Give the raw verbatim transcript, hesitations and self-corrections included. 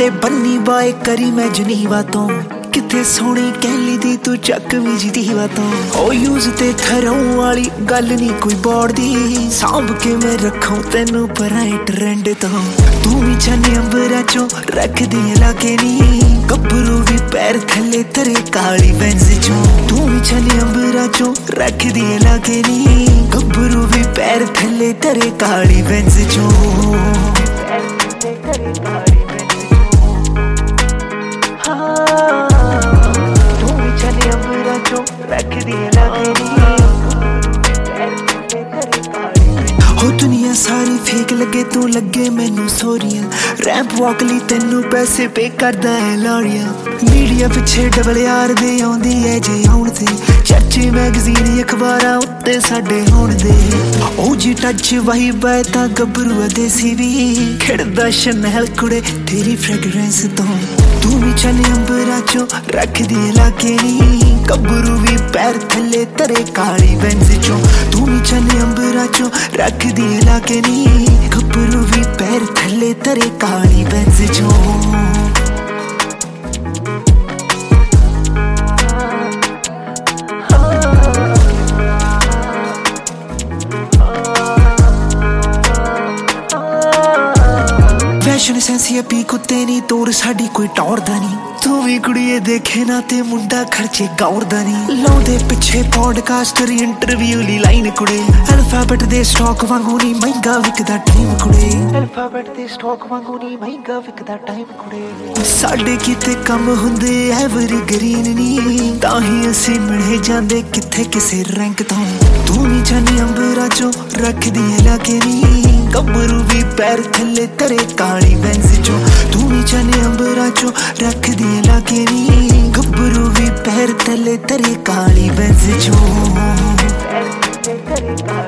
मोटे बन्नी बाए करी मैं जनीवा तो किथे सोहनी कहली दी तू चक भी जी दीवा तो ओ यूज ते थरों वाली गल नहीं कोई बोर्ड दी सांभ के मैं रखूं तेनू पराए ट्रेंड तो तू भी चने अंबरा चो रख दी लागे नी गबरू भी पैर थले तेरे काली बेंज चो तू भी चने अंबरा चो रख दी लागे नी गबरू भी पैर थले तेरे काली बेंज चो रख दिए हो दुनिया सारी फेक लगे तू लगे मैनू सोरिया रैंप वॉक ली तेनू पैसे पे करदा है लॉरिया मीडिया पिछे डबल यार दे आउंदी है जे आउण ते चर्चे मैगजीन अखबारां उत्ते साडे होण दे ओ जी टच वही बाय तां गबरू देसी भी खिड़दा शनैल कुड़े तेरी फ्रेगरेंस तो तू भी चले अंबरा चो रख दिए लागे नी गबरू भी पैर थले तेरे काली बेंज चो तू भी चले अंबरा चो रख दिए लागे नी गबरू भी पैर थले तेरे काली बेंज चो फैशन सेंसी पी कुत्ते नी तोड़ साडी कोई टौरदा नी तू भी कुड़िए देखे ना ते मुंडा खर्चे गौरदा नी लाउंदे पिछे पॉडकास्टर इंटरव्यू ली लाइन कुड़े अल्फाबेट दे स्टॉक वांगू नी महंगा विकदा टाइम कुड़े अल्फाबेट दे स्टॉक वांगू नी महंगा विकदा टाइम कुड़े साडे किते कम हुंदे एवरी ग्रीन नी ताही असी मिले जांदे किथे किसे रैंक तो तू भी जानी अंबरा चो रख दिए लागे नी गबरू भी पैर थले तेरे काली बेंज चो तू भी जाने अंबरा चो रख दिए लागे नी गबरू भी पैर थले तेरे काली बेंज चो।